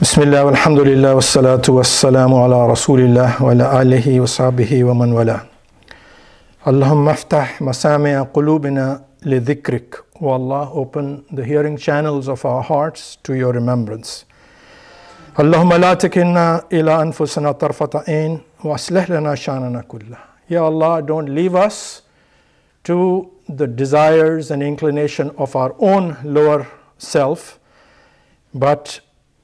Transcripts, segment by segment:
Bismillah, walhamdulillah, wassalatu wassalamu ala rasulillah wa ala alihi wa sahbihi wa man wala. Allahumma aftah masami'a qulubina li dhikrik. O Allah, open the hearing channels of our hearts to your remembrance. Allahumma la takinna ila anfusana tarfata ain wa aslih lana shanana kullah. Ya Allah, don't leave us to the desires and inclination of our own lower self, but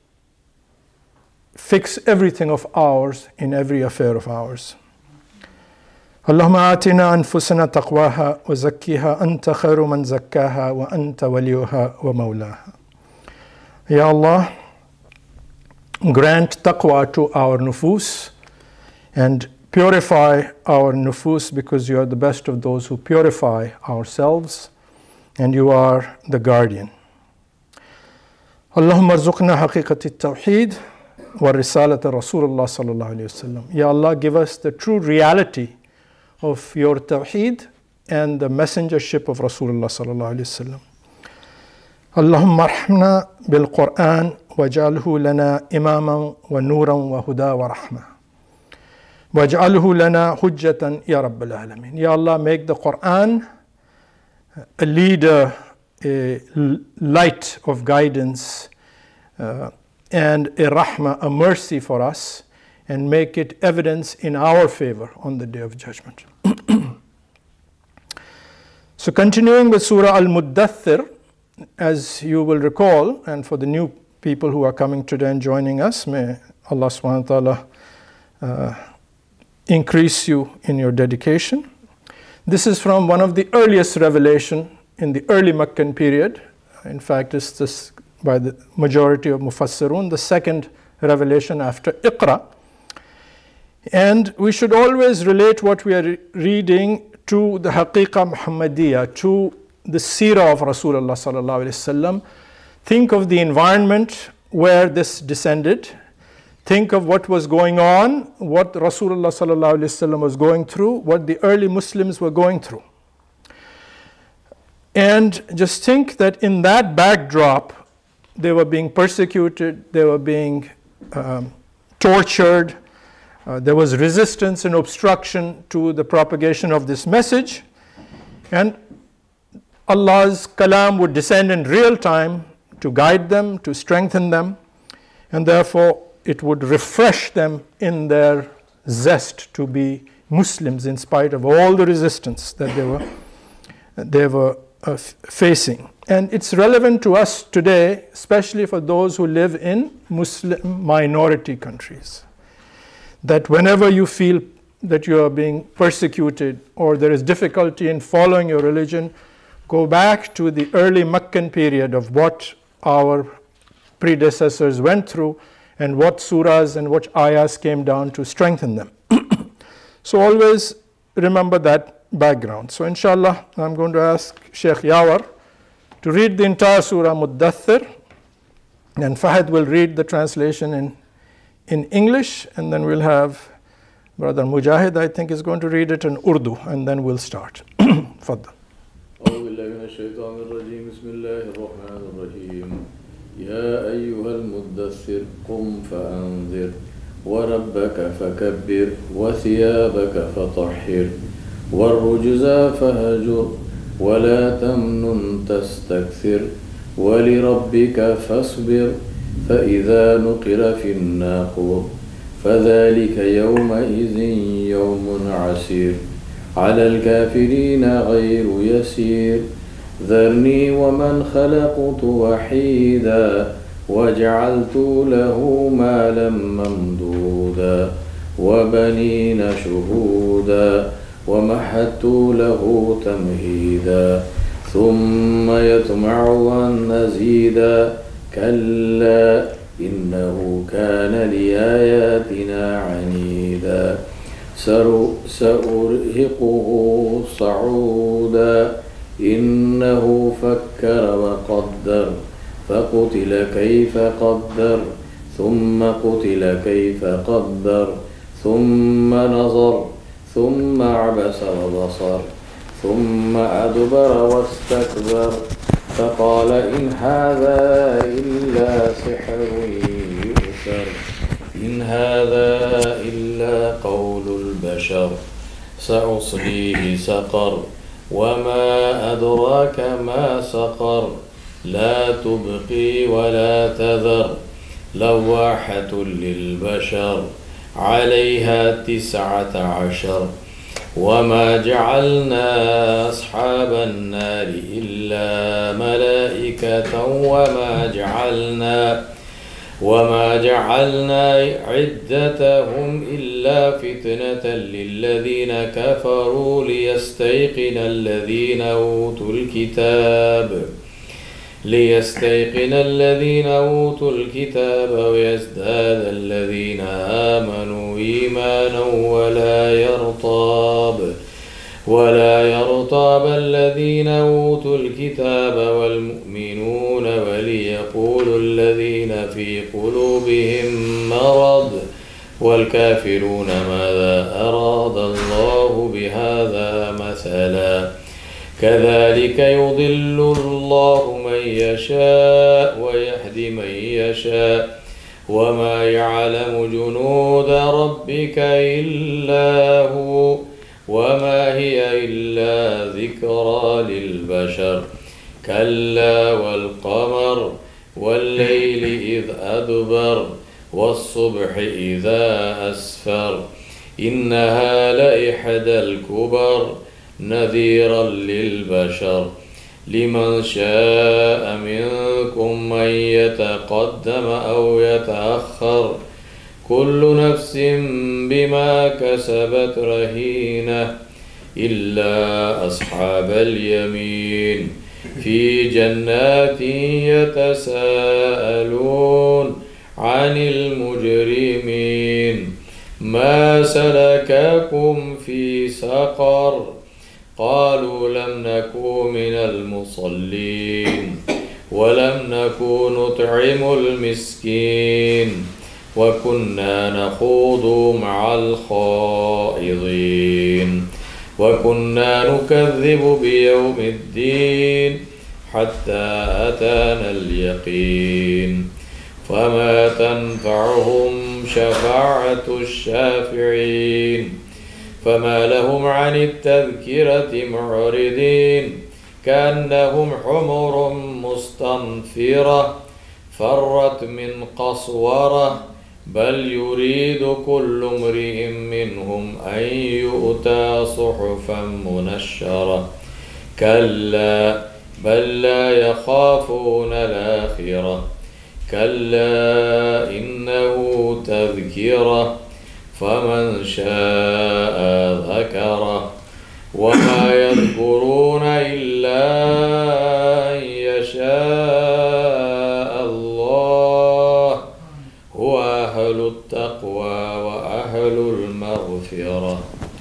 fix everything of ours in every affair of ours. Allahumma atina anfusana taqwaha wa zakkiha anta khairu man zakkaha wa anta waliyuha wa mawlaha. Ya Allah, grant taqwa to our nufus and purify our nufus, because you are the best of those who purify ourselves and you are the guardian. Allahumma arzuqna haqiqat at-tawheed wa risalat Rasulullah sallallahu alayhi wa sallam. Ya Allah, give us the true reality of your tawheed and the messengership of Rasulullah sallallahu alayhi wa sallam. Allahumma arhamna bil Quran waj'alhu lana imaman wa nuran wa huda wa rahma. Waj'alhu lana hujjatan ya Rabbil Alameen. Ya Allah, make the Quran a leader, a light of guidance, and a rahmah, a mercy for us, and make it evidence in our favor on the Day of Judgment. So continuing with Surah Al-Muddathir, as you will recall, and for the new people who are coming today and joining us, may Allah subhanahu wa ta'ala increase you in your dedication. This is from one of the earliest revelation in the early Meccan period. In fact, it's this, by the majority of Mufassirun, the second revelation after Iqra. And we should always relate what we are reading to the Haqiqa Muhammadiyah, to the Seerah of Rasulullah sallallahu alaihi wasallam. Think of the environment where this descended. Think of what was going on, what Rasulullah sallallahu alaihi wasallam was going through, what the early Muslims were going through. And just think that in that backdrop, they were being persecuted, they were being tortured, there was resistance and obstruction to the propagation of this message, and Allah's kalam would descend in real time to guide them, to strengthen them, and therefore it would refresh them in their zest to be Muslims in spite of all the resistance that they were facing. And it's relevant to us today, especially for those who live in Muslim minority countries, that whenever you feel that you are being persecuted or there is difficulty in following your religion, go back to the early Meccan period of what our predecessors went through and what surahs and what ayahs came down to strengthen them. So always remember that background. So inshallah, I'm going to ask Sheikh Yawar to read the entire Surah Muddathir, and Fahad will read the translation in English, and then we'll have Brother Mujahid, I think, is going to read it in Urdu, and then we'll start. Faddal. يا أيها المدثر قم فأنذر وربك فكبر وثيابك فطهر والرجز فهجر ولا تمنن تستكثر ولربك فاصبر فإذا نقر في الناقور فذلك يومئذ يوم عسير على الكافرين غير يسير ذرني ومن خلقت وحيدا وجعلت له مالا ممدودا وبنين شهودا ومهدت له تمهيدا ثم يطمع أن أزيدا كلا إنه كان لآياتنا عنيدا سأرهقه صعودا إنه فكر وقدر فقتل كيف قدر ثم قتل كيف قدر ثم نظر ثم عبس وبصر ثم أدبر واستكبر فقال إن هذا إلا سحر كوثر إن هذا إلا قول البشر سأصليه سقر وما أدراك ما سقر لا تبقي ولا تذر لواحة للبشر عليها 19 وما جعلنا أصحاب النار إلا ملائكة وما جعلنا عدتهم إلا فتنة للذين كفروا ليستيقن الذين أوتوا الكتاب ويزداد الذين آمنوا إيمانا ولا يرتاب الذين أوتوا الكتاب والمؤمنون وليقول الذين في قلوبهم مرض والكافرون ماذا أراد الله بهذا مثلا كذلك يضل الله من يشاء ويهدي من يشاء وما يعلم جنود ربك إلا هو وما هي إلا ذكرى للبشر كلا والقمر والليل إذ أدبر والصبح إذا أسفر إنها لإحدى الكبر نذيرا للبشر لمن شاء منكم أن يتقدم أو يتأخر كل نفس بما كسبت رهينة إلا أصحاب اليمين في جنات يتساءلون عن المجرمين ما سلككم في سقر قالوا لم نكن من المصلين ولم نكن نطعم المسكين وكنا نخوض مع الخائضين وكنا نكذب بيوم الدين حتى أتانا اليقين فما تنفعهم شفاعة الشافعين فما لهم عن التذكرة معرضين كأنهم حمر مستنفرة فرت من قسورة بل يريد كل امرئ منهم أن يؤتى صحفا منشرة كلا بل لا يخافون الآخرة كلا إنه تذكرة فمن شاء ذكره وما يذكرون إلا أن يشاء الله هو أهل التقوى وأهل المغفرة.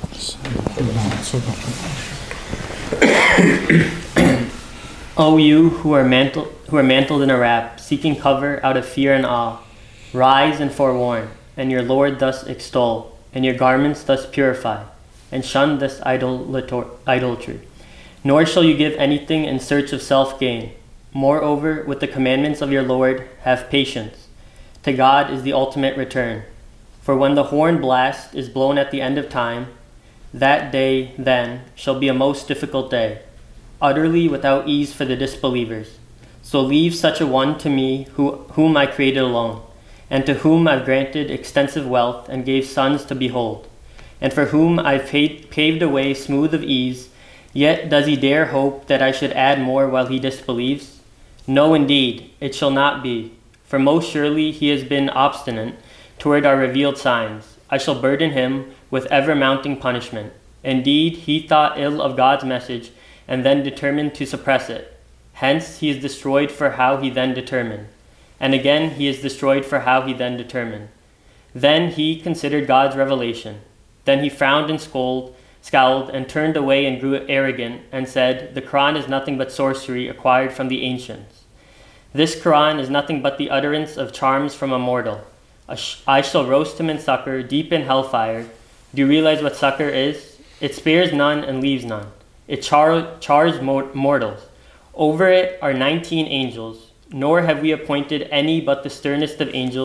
O you who are mantled in a wrap, seeking cover out of fear and awe, rise and forewarn, and your Lord thus extol, and your garments thus purify, and shun this idolatry. Nor shall you give anything in search of self-gain. Moreover, with the commandments of your Lord, have patience. To God is the ultimate return. For when the horn blast is blown at the end of time, that day then shall be a most difficult day, utterly without ease for the disbelievers. So leave such a one to me whom I created alone, and to whom I've granted extensive wealth and gave sons to behold, and for whom I've paved a way smooth of ease, yet does he dare hope that I should add more while he disbelieves? No, indeed, it shall not be, for most surely he has been obstinate toward our revealed signs. I shall burden him with ever-mounting punishment. Indeed, he thought ill of God's message, and then determined to suppress it. Hence he is destroyed for how he then determined. And again he is destroyed for how he then determined. Then he considered God's revelation. Then he frowned and scowled, and turned away and grew arrogant, and said, the Quran is nothing but sorcery acquired from the ancients. This Quran is nothing but the utterance of charms from a mortal. I shall roast him in sucker, deep in hellfire. Do you realize what sucker is? It spares none and leaves none. It chars mortals. Over it are 19 angels, nor have we appointed any but the sternest of angels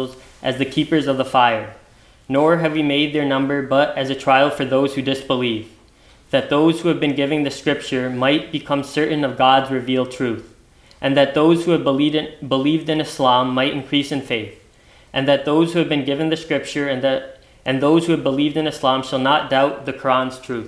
as the keepers of the fire. Nor have we made their number but as a trial for those who disbelieve, that those who have been given the scripture might become certain of God's revealed truth, and that those who have believed in Islam might increase in faith, and that those who have been given the scripture and those who have believed in Islam shall not doubt the Quran's truth.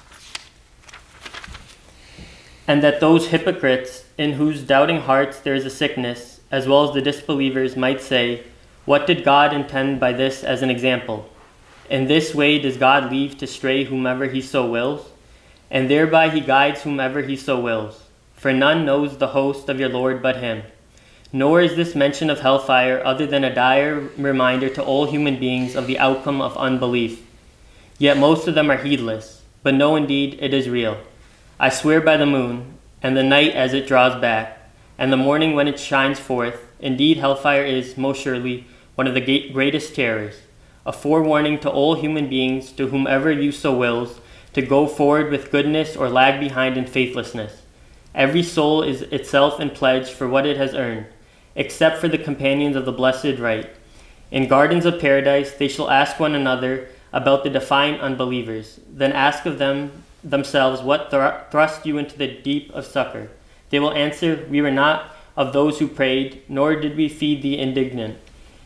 And that those hypocrites in whose doubting hearts there is a sickness, as well as the disbelievers, might say, what did God intend by this as an example? In this way does God leave to stray whomever he so wills, and thereby he guides whomever he so wills. For none knows the host of your Lord but him. Nor is this mention of hellfire other than a dire reminder to all human beings of the outcome of unbelief. Yet most of them are heedless, but no, indeed, it is real. I swear by the moon, and the night as it draws back, and the morning when it shines forth. Indeed, hellfire is, most surely, one of the greatest terrors, a forewarning to all human beings, to whomever you so wills, to go forward with goodness or lag behind in faithlessness. Every soul is itself in pledge for what it has earned, except for the companions of the blessed right. In gardens of paradise they shall ask one another about the defiant unbelievers, then ask of themselves what thrust you into the deep of succor. They will answer, we were not of those who prayed, nor did we feed the indignant.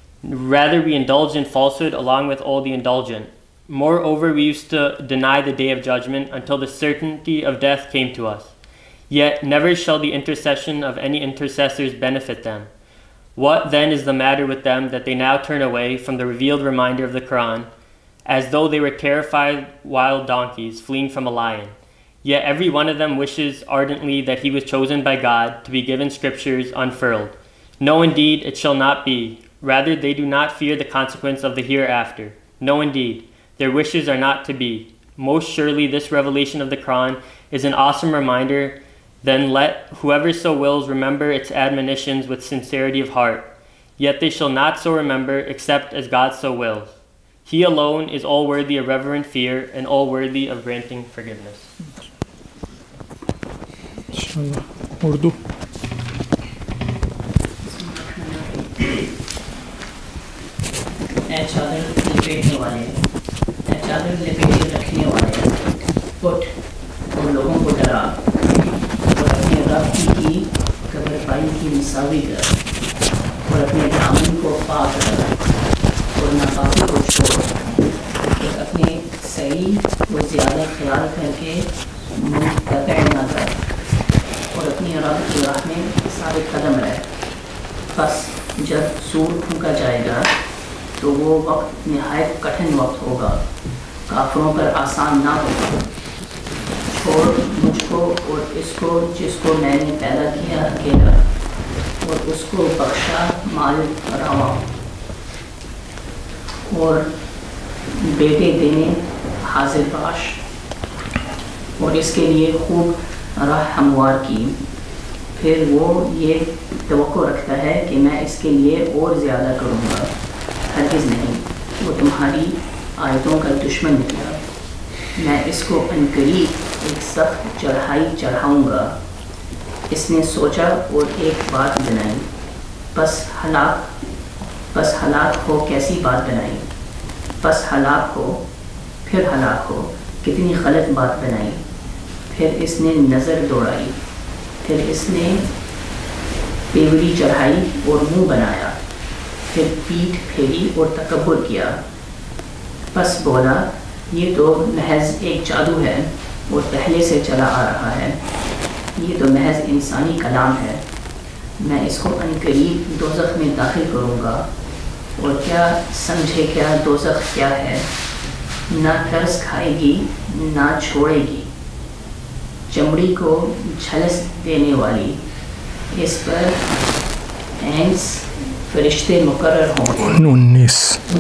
Rather we indulged in falsehood along with all the indulgent. Moreover, we used to deny the day of judgment until the certainty of death came to us. Yet never shall the intercession of any intercessors benefit them. What then is the matter with them that they now turn away from the revealed reminder of the Quran, as though they were terrified wild donkeys fleeing from a lion? Yet every one of them wishes ardently that he was chosen by God to be given scriptures unfurled. No, indeed, it shall not be. Rather, they do not fear the consequence of the hereafter. No, indeed, their wishes are not to be. Most surely this revelation of the Quran is an awesome reminder. Then let whoever so wills remember its admonitions with sincerity of heart. Yet they shall not so remember except as God so wills. He alone is all worthy of reverent fear and all worthy of granting forgiveness. Inshallah. Urdu. चादर लपेटने वाले, चादर लपेटे रखने वाले, उठ और लोगों को डरा और अपने रब की कब्रपाई की मिसावी कर और अपने दामन को पाक कर और नापाकी को छोड़ और अपने सही व ज़्यादा ख्याल करके मुंक़ता ना कर और अपनी रब की राह में साबित कदम रह। बस जब सूर फूंका जाएगा तो वो वक्त नहायत कठिन वक्त होगा, काफिरों पर आसान ना होगा। छोड़ मुझको और इसको जिसको मैंने पैदा किया अकेला और उसको बख्शा माल फरावा और बेटे देने हाजिर बाश और इसके लिए खूब राह हमवार की। फिर वो ये तवक्को रखता है कि मैं इसके लिए और ज़्यादा करूँगा। हरगिज़ नहीं, वो तुम्हारी आयतों का दुश्मन निकला। मैं इसको अनकरीब एक सख्त चढ़ाई चढ़ाऊँगा। इसने सोचा और एक बात बनाई, बस हलाक हो कैसी बात बनाई, बस हलाक हो फिर हलाक हो कितनी गलत बात बनाई। फिर इसने नज़र दौड़ाई, फिर इसने पेवड़ी चढ़ाई और मुँह बनाया, फिर पीठ फेरी और तकब्बुर किया। बस बोला ये तो महज एक जादू है और पहले से चला आ रहा है, ये तो महज इंसानी कलाम है। मैं इसको अनकरीब दोज़ख में दाखिल करूँगा और क्या समझे क्या दोज़ख क्या है। ना तरस खाएगी ना छोड़ेगी, चमड़ी को झलस देने वाली। इस पर एंस फरिश्ते मुकर्रर होंगे 19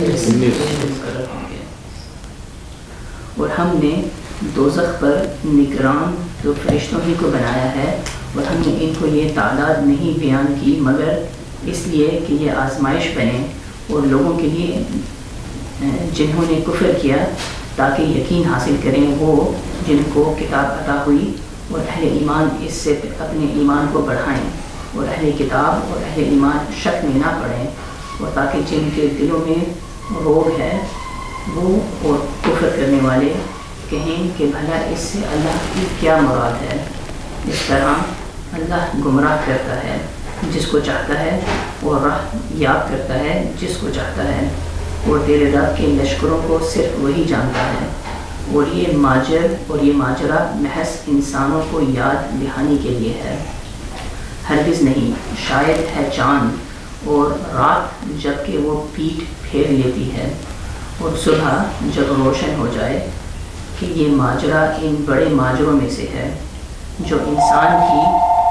और हमने दोज़ख पर निगरान तो फरिश्तों ही को बनाया है और हमने इनको ये तादाद नहीं बयान की मगर इसलिए कि ये आजमाइश बने और लोगों के लिए जिन्होंने कुफ्र किया ताकि यकीन हासिल करें वो जिनको किताब अता हुई और अहले ईमान इससे अपने ईमान को बढ़ाएं और अहले किताब और अहले ईमान शक में ना पड़ें اور تاکہ جن کے دلوں میں روگ ہے وہ اور کفر کرنے والے کہیں کہ بھلا اس سے اللہ کی کیا مراد ہے. اس طرح اللہ گمراہ کرتا ہے جس کو چاہتا ہے اور راہ یاب کرتا ہے جس کو چاہتا ہے، اور تیرے رب کے لشکروں کو صرف وہی جانتا ہے. اور یہ ماجرا محض انسانوں کو یاد دہانی کے لیے ہے. ہرگز نہیں، شاید ہے چاند اور رات جب کہ وہ پیٹھ پھیر لیتی ہے اور صبح جب روشن ہو جائے، کہ یہ ماجرا ان بڑے ماجروں میں سے ہے جو انسان کی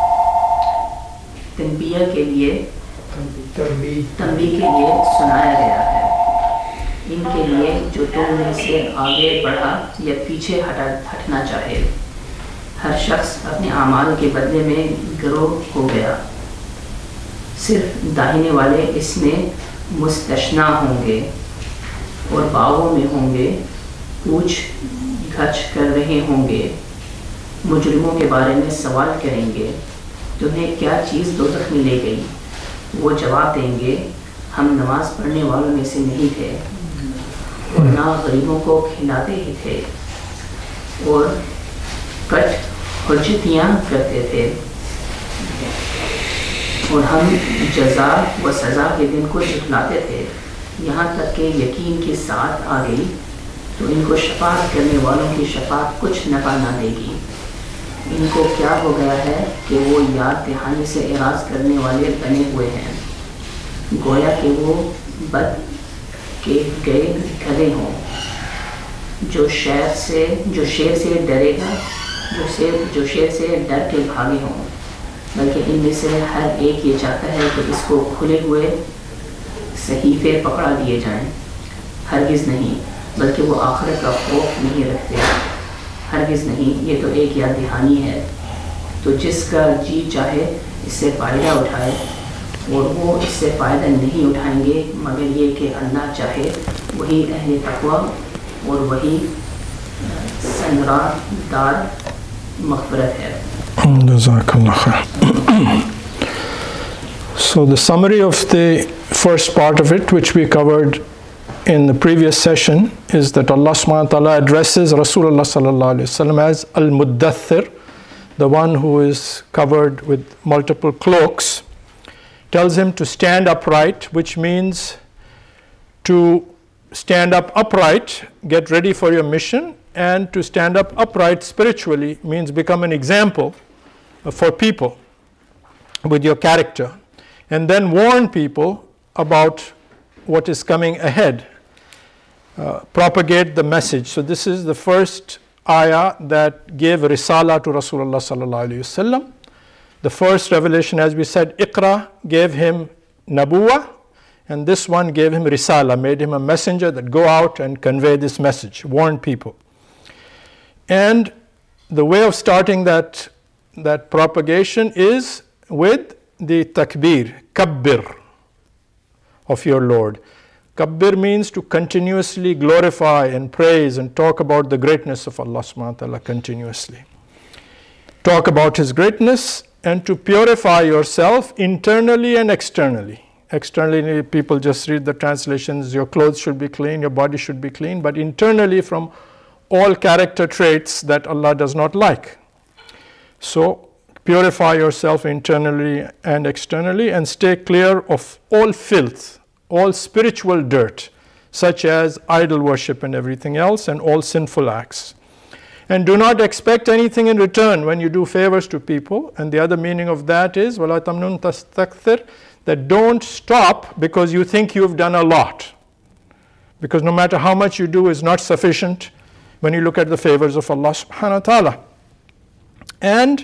تنبیہ کے لیے سنایا گیا ہے، ان کے لیے جو تم میں سے آگے بڑھا یا پیچھے ہٹنا چاہے. ہر شخص اپنے اعمال کے بدلے میں گروہ ہو گیا، صرف داہنے والے اس میں مستثنا ہوں گے اور باغوں میں ہوں گے، پوچھ گچھ کر رہے ہوں گے. مجرموں کے بارے میں سوال کریں گے، تمہیں کیا چیز دوزخ میں لے گئی؟ وہ جواب دیں گے، ہم نماز پڑھنے والوں میں سے نہیں تھے اور نہ غریبوں کو کھلاتے ہی تھے اور کٹ حجتیاں کرتے تھے، اور ہم جزا و سزا کے دن کو جھٹلاتے تھے. یہاں تک کہ یقین کی ساتھ آ گئی تو ان کو شفاعت کرنے والوں کی شفاعت کچھ نفع نہ دے گی. ان کو کیا ہو گیا ہے کہ وہ یاد دہانی سے اعراض کرنے والے بنے ہوئے ہیں، گویا کہ وہ بد کے گئے گدھے ہوں. جو شیر سے ڈرے گا، جو شیر سے ڈر کے بھاگے ہوں، بلکہ ان میں سے ہر ایک یہ چاہتا ہے کہ اس کو کھلے ہوئے صحیفے پکڑا دیے جائیں. ہرگز نہیں، بلکہ وہ آخرت کا خوف نہیں رکھتے. ہرگز نہیں، یہ تو ایک یاد دہانی ہے. تو جس کا جی چاہے اس سے فائدہ اٹھائے، اور وہ اس سے فائدہ نہیں اٹھائیں گے مگر یہ کہ اللہ چاہے. وہی اہل تقویٰ اور وہی سنرار دار مغفرت ہے. Jazakallah khair. So the summary of the first part of it, which we covered in the previous session, is that Allah subhanahu wa ta'ala addresses Rasulullah sallallahu alayhi wa sallam as Al-Muddathir, the one who is covered with multiple cloaks, tells him to stand upright, which means to stand up upright, get ready for your mission, and to stand up upright spiritually means become an example for people with your character, and then warn people about what is coming ahead, propagate the message. So this is the first ayah that gave risala to Rasulullah sallallahu alaihi wasallam. The first revelation, as we said, Iqra, gave him nabuwa, and this one gave him risala, made him a messenger that go out and convey this message, warn people. And the way of starting that propagation is with the takbir, kabbir, of your Lord. Kabbir means to continuously glorify and praise and talk about the greatness of Allah subhanahu wa ta'ala continuously. Talk about His greatness and to purify yourself internally and externally. Externally, people just read the translations, your clothes should be clean, your body should be clean, but internally from all character traits that Allah does not like. So purify yourself internally and externally and stay clear of all filth, all spiritual dirt, such as idol worship and everything else, and all sinful acts. And do not expect anything in return when you do favors to people. And the other meaning of that is, وَلَا تَمْنُنْ تَسْتَكْثِرْ, that don't stop because you think you've done a lot. Because no matter how much you do is not sufficient when you look at the favors of Allah subhanahu wa ta'ala. And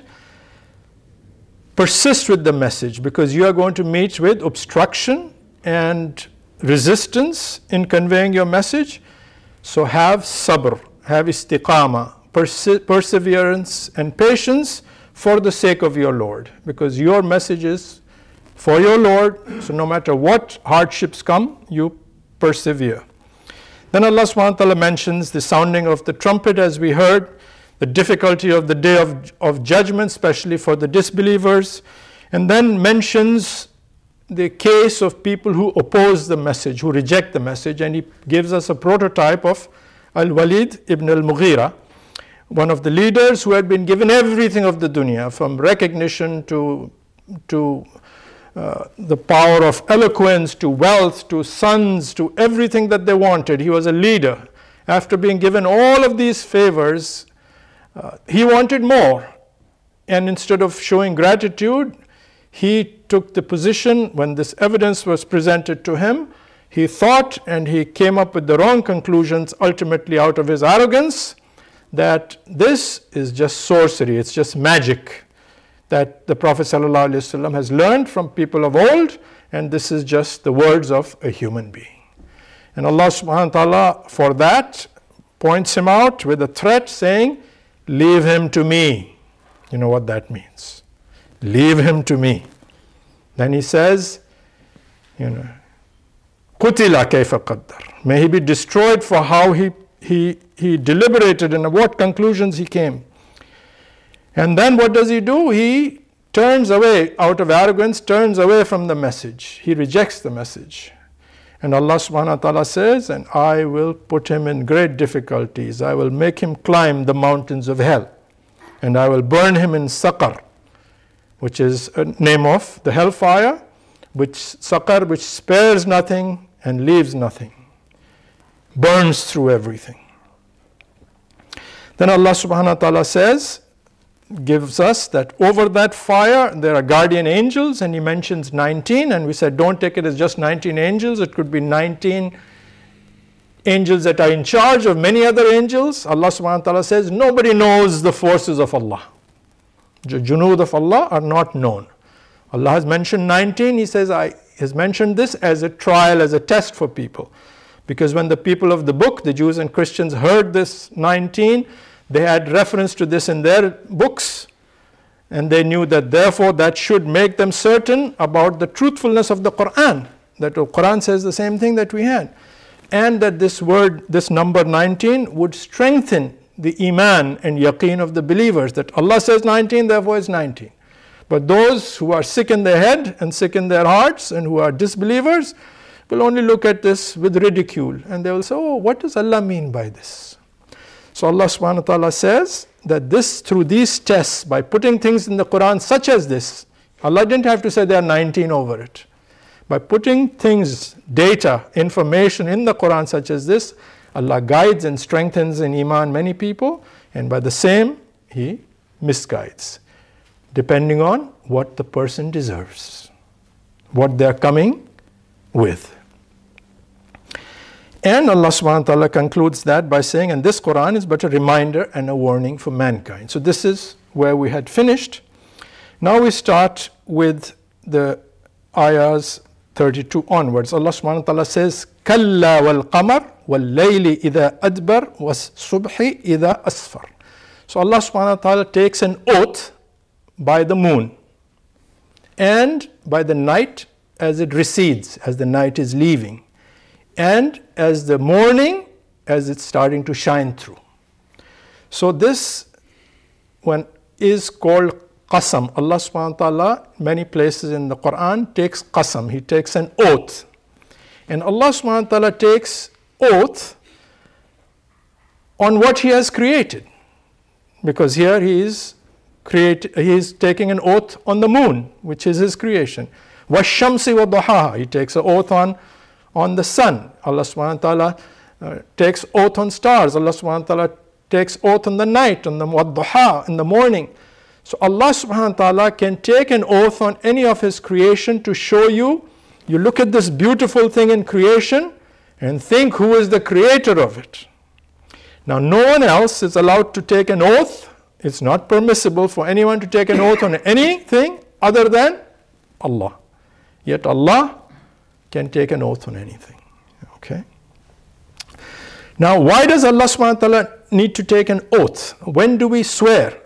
persist with the message, because you are going to meet with obstruction and resistance in conveying your message. So have sabr, have istiqama, perseverance and patience for the sake of your Lord, because your message is for your Lord. So no matter what hardships come, you persevere. Then Allah subhanahu wa ta'ala mentions the sounding of the trumpet, as we heard, the difficulty of the day of judgment, especially for the disbelievers, and then mentions the case of people who oppose the message, who reject the message, and he gives us a prototype of Al-Walid ibn al-Mughira, one of the leaders who had been given everything of the dunya, from recognition to the power of eloquence, to wealth, to sons, to everything that they wanted. He was a leader. After being given all of these favors, he wanted more. And instead of showing gratitude, he took the position when this evidence was presented to him. He thought and he came up with the wrong conclusions, ultimately out of his arrogance, that this is just sorcery, it's just magic that the Prophet ﷺ has learned from people of old, and this is just the words of a human being. And Allah subhanahu wa ta'ala for that points him out with a threat saying, leave him to me. You know what that means. Leave him to me. Then he says, Qutila kayfa qaddar. May he be destroyed for how he deliberated and what conclusions he came. And then what does he do? He turns away, out of arrogance, turns away from the message. He rejects the message. And Allah subhanahu wa ta'ala says, and I will put him in great difficulties. I will make him climb the mountains of hell. And I will burn him in Saqar, which is a name of the hellfire, which spares nothing and leaves nothing. Burns through everything. Then Allah subhanahu wa ta'ala says, gives us that over that fire there are guardian angels, and he mentions 19, and we said don't take it as just 19 angels, it could be 19 angels that are in charge of many other angels. Allah subhanahu wa ta'ala says nobody knows the forces of Allah. The junood of Allah are not known. Allah has mentioned 19, he says I has mentioned this as a trial, as a test for people. Because when the people of the book, the Jews and Christians, heard this 19, they had reference to this in their books, and they knew that therefore that should make them certain about the truthfulness of the Quran, that the Quran says the same thing that we had, and that this word, this number 19 would strengthen the iman and yaqeen of the believers, that Allah says 19, therefore it's 19. But those who are sick in their head and sick in their hearts and who are disbelievers will only look at this with ridicule, and they will say, oh, what does Allah mean by this? So Allah subhanahu wa ta'ala says that this, through these tests, by putting things in the Quran such as this, Allah didn't have to say there are 19 over it. By putting things, data, information in the Quran such as this, Allah guides and strengthens in iman many people, and by the same, He misguides, depending on what the person deserves, what they are coming with. And Allah subhanahu wa ta'ala concludes that by saying, and this Quran is but a reminder and a warning for mankind. So this is where we had finished. Now we start with the ayahs 32 onwards. Allah subhanahu wa ta'ala says, Kalla wal qamar wal layli idha adbar was subhi idha asfar. So Allah subhanahu wa ta'ala takes an oath by the moon and by the night as it recedes, as the night is leaving, and as the morning as it's starting to shine through. So this one is called qasam. Allah subhanahu wa ta'ala, many places in the Quran, takes qasam. He takes an oath. And Allah subhanahu wa ta'ala takes oath on what He has created. Because here He is taking an oath on the moon, which is His creation. وَالشَّمْسِ وَضُحَاهَا. He takes an oath on the sun. Allah subhanahu wa ta'ala takes oath on stars. Allah subhanahu wa ta'ala takes oath on the night, on the wadduha, in the morning. So Allah subhanahu wa ta'ala can take an oath on any of His creation to show you, you look at this beautiful thing in creation and think who is the creator of it. Now no one else is allowed to take an oath. It's not permissible for anyone to take an oath on anything other than Allah. Yet Allah can take an oath on anything. Okay. Now, why does Allah subhanahu wa ta'ala need to take an oath? When do we swear?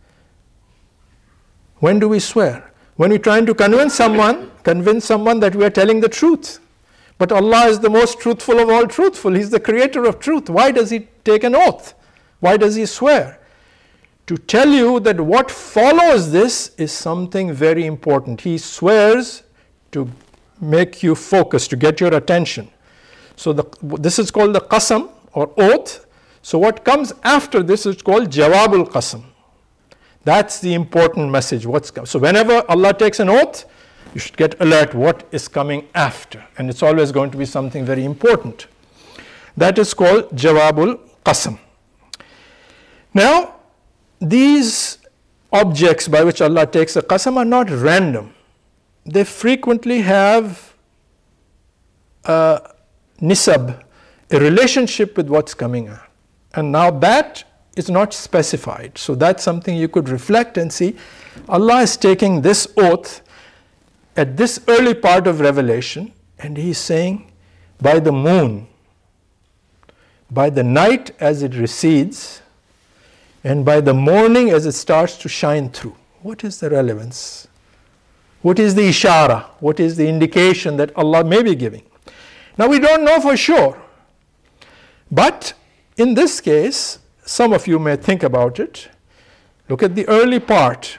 When do we swear? When we're trying to convince someone that we are telling the truth. But Allah is the most truthful of all truthful. He's the creator of truth. Why does He take an oath? Why does He swear? To tell you that what follows this is something very important. He swears to make you focus, to get your attention. So this is called the qasam or oath. So what comes after this is called jawabul qasam. That's the important message. So whenever Allah takes an oath, you should get alert what is coming after. And it's always going to be something very important. That is called jawabul qasam. Now, these objects by which Allah takes a qasam are not random. They frequently have a nisab, a relationship with what's coming out. And now that is not specified. So that's something you could reflect and see. Allah is taking this oath at this early part of Revelation, and He's saying, by the moon, by the night as it recedes, and by the morning as it starts to shine through. What is the relevance? What is the ishara? What is the indication that Allah may be giving? Now we don't know for sure. But in this case, some of you may think about it. Look at the early part.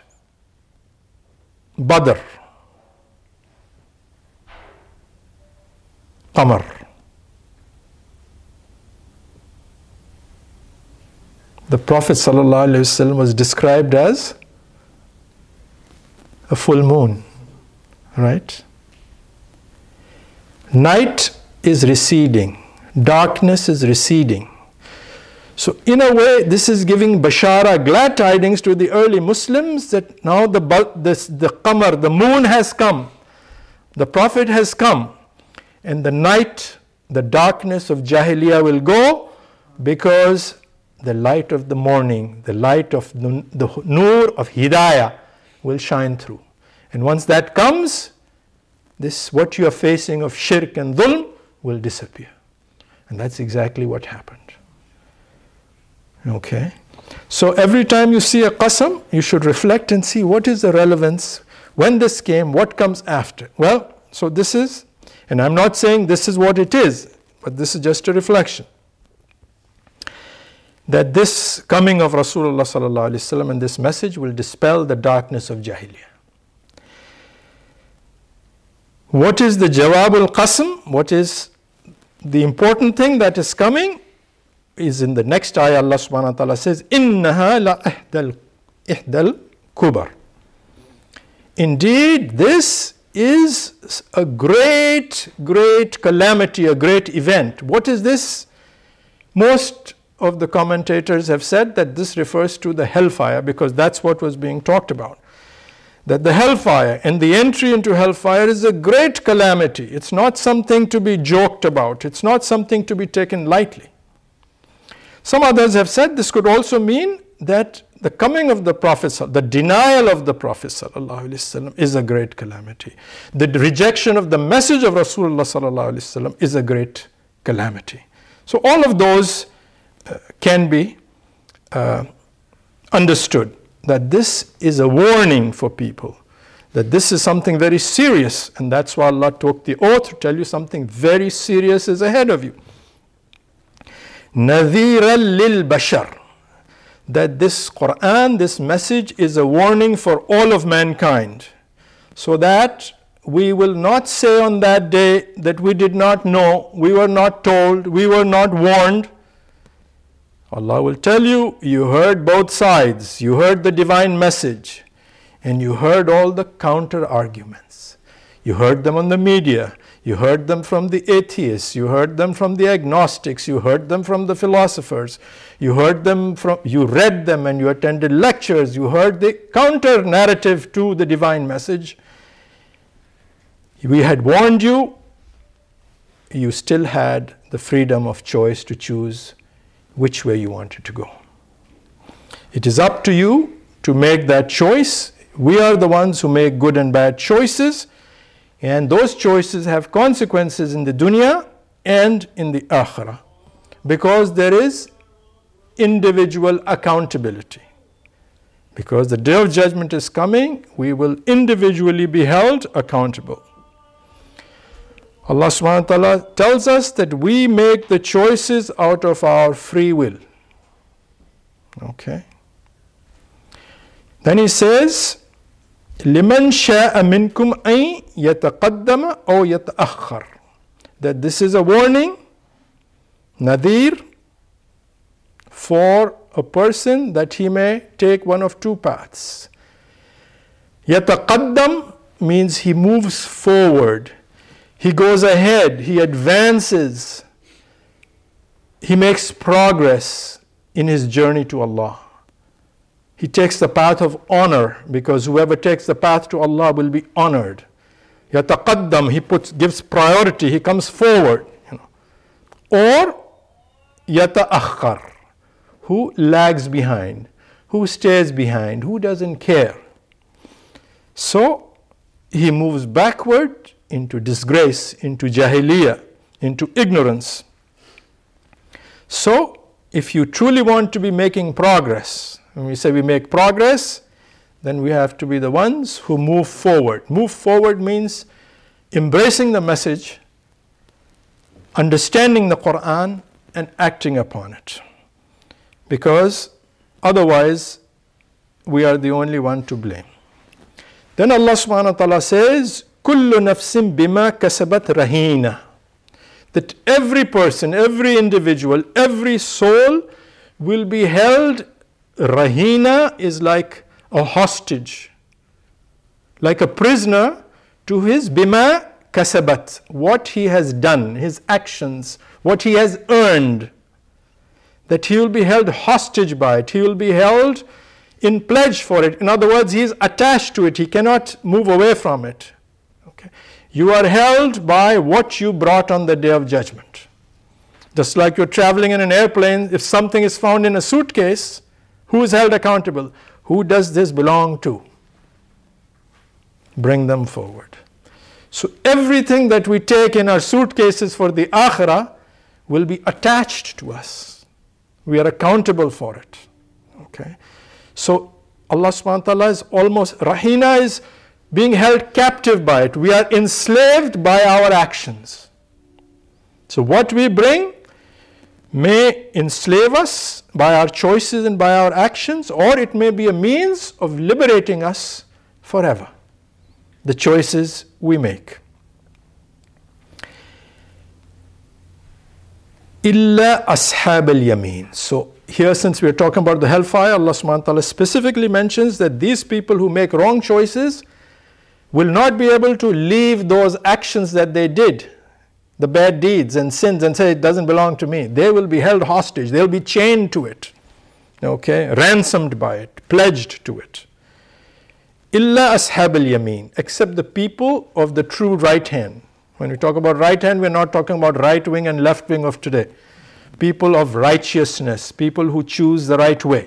Badr. Qamar. The Prophet ﷺ was described as a full moon, right? Night is receding, darkness is receding. So in a way, this is giving bashara, glad tidings to the early Muslims that now the qamar, the moon has come, the Prophet has come, and the night, the darkness of Jahiliyyah will go, because the light of the morning, the light of the nur of Hidayah will shine through. And once that comes, this what you are facing of shirk and dhulm will disappear. And that's exactly what happened. Okay? So every time you see a qasam, you should reflect and see what is the relevance, when this came, what comes after. Well, so this is, and I'm not saying this is what it is, but this is just a reflection, that this coming of Rasulullah sallallahu alaihi wasallam and this message will dispel the darkness of Jahiliyyah. What is the Jawabul Qasam? What is the important thing that is coming? Is in the next ayah. Allah subhanahu wa ta'ala says, Innaha la ihdal kubar. Indeed, this is a great calamity, a great event. What is this? Most of the commentators have said that this refers to the hellfire, because that's what was being talked about. That the hellfire and the entry into hellfire is a great calamity. It's not something to be joked about. It's not something to be taken lightly. Some others have said this could also mean that the coming of the Prophet, the denial of the Prophet ﷺ is a great calamity. The rejection of the message of Rasulullah ﷺ is a great calamity. So all of those can be understood, that this is a warning for people, that this is something very serious, and that's why Allah took the oath to tell you something very serious is ahead of you. Nadhiran lil bashar, that this Quran, this message is a warning for all of mankind, so that we will not say on that day that we did not know, we were not told, we were not warned. Allah will tell you, you heard both sides, you heard the divine message, and you heard all the counter arguments. You heard them on the media, you heard them from the atheists, you heard them from the agnostics, you heard them from the philosophers, you read them and you attended lectures, you heard the counter narrative to the divine message. We had warned you, you still had the freedom of choice to choose which way you wanted to go. It is up to you to make that choice. We are the ones who make good and bad choices, and those choices have consequences in the dunya and in the akhirah, because there is individual accountability. Because the day of judgment is coming, we will individually be held accountable. Allah subhanahu wa ta'ala tells us that we make the choices out of our free will. Okay. Then He says, لمن شاء منكم أن يتقدم أو يتأخر. That this is a warning, Nadir, for a person that he may take one of two paths. Yataqaddam means he moves forward, he goes ahead, he advances, he makes progress in his journey to Allah. He takes the path of honor, because whoever takes the path to Allah will be honored. Yataqaddam, he gives priority, he comes forward. Or yata'akhkhar, who lags behind, who stays behind, who doesn't care. So he moves backward into disgrace, into jahiliyyah, into ignorance. So if you truly want to be making progress, when we say we make progress, then we have to be the ones who move forward. Move forward means embracing the message, understanding the Quran, and acting upon it. Because otherwise, we are the only one to blame. Then Allah subhanahu wa ta'ala says, كُلُّ نَفْسٍ بِمَا كَسَبَتْ رَهِينَةً. That every person, every individual, every soul will be held. Rahina is like a hostage, like a prisoner to his bima kasabat, what he has done, his actions, what he has earned. That he will be held hostage by it, he will be held in pledge for it. In other words, he is attached to it, he cannot move away from it. Okay. You are held by what you brought on the day of judgment. Just like you're traveling in an airplane, if something is found in a suitcase, who is held accountable? Who does this belong to? Bring them forward. So everything that we take in our suitcases for the akhirah will be attached to us. We are accountable for it. Okay. So Allah subhanahu wa ta'ala is almost, Rahina is being held captive by it. We are enslaved by our actions. So what we bring may enslave us by our choices and by our actions, or it may be a means of liberating us forever. The choices we make. Illa ashab al-yamin. So here, since we are talking about the hellfire, Allah subhanahu wa ta'ala specifically mentions that these people who make wrong choices will not be able to leave those actions that they did, the bad deeds and sins, and say it doesn't belong to me. They will be held hostage, they'll be chained to it, okay, ransomed by it, pledged to it. Illa ashab al-yamin, except the people of the true right hand. When we talk about right hand, we're not talking about right wing and left wing of today. People of righteousness, people who choose the right way.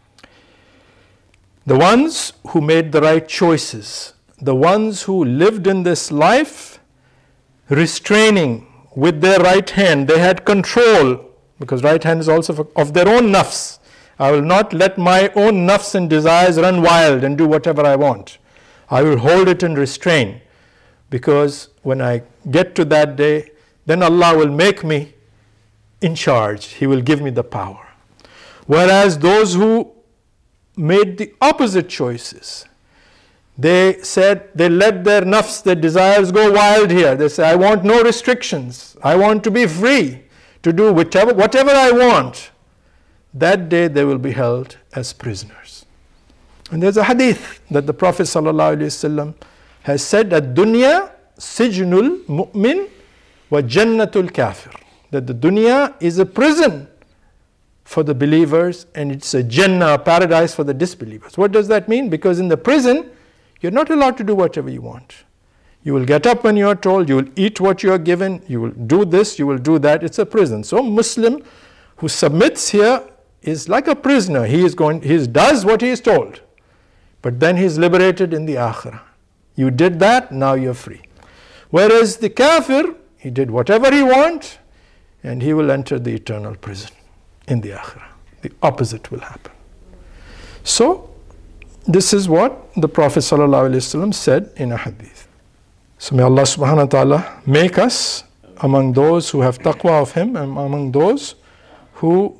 The ones who made the right choices, the ones who lived in this life restraining with their right hand. They had control, because right hand is also of their own nafs. I will not let my own nafs and desires run wild and do whatever I want. I will hold it and restrain, because when I get to that day, then Allah will make me in charge. He will give me the power. Whereas those who made the opposite choices, they said, they let their nafs, their desires go wild here. They say, I want no restrictions. I want to be free to do whatever I want. That day they will be held as prisoners. And there's a hadith that the Prophet ﷺ has said, Ad-dunya sijnul mu'min wa jannatul kafir. That the dunya is a prison for the believers and it's a jannah, a paradise for the disbelievers. What does that mean? Because in the prison, you're not allowed to do whatever you want. You will get up when you are told, you will eat what you are given, you will do this, you will do that. It's a prison. So Muslim who submits here is like a prisoner. He does what he is told. But then he is liberated in the akhirah. You did that, now you're free. Whereas the kafir, he did whatever he wants, and he will enter the eternal prison in the akhirah. The opposite will happen. So, this is what the Prophet ﷺ said in a hadith. So may Allah subhanahu wa ta'ala make us among those who have taqwa of Him and among those who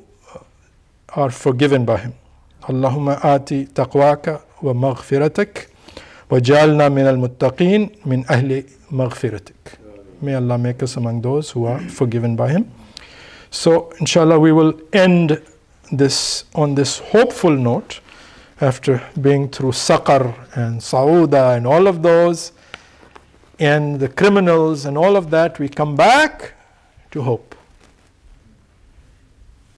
are forgiven by Him. Allahumma ati taqwaka wa maghfiratak وَجَعَلْنَا مِنَ الْمُتَّقِينَ مِنْ أَهْلِ مَغْفِرَتِكَ. May Allah make us among those who are forgiven by Him. So, inshallah, we will end this on this hopeful note after being through Saqar and Sauda and all of those and the criminals and all of that. We come back to hope.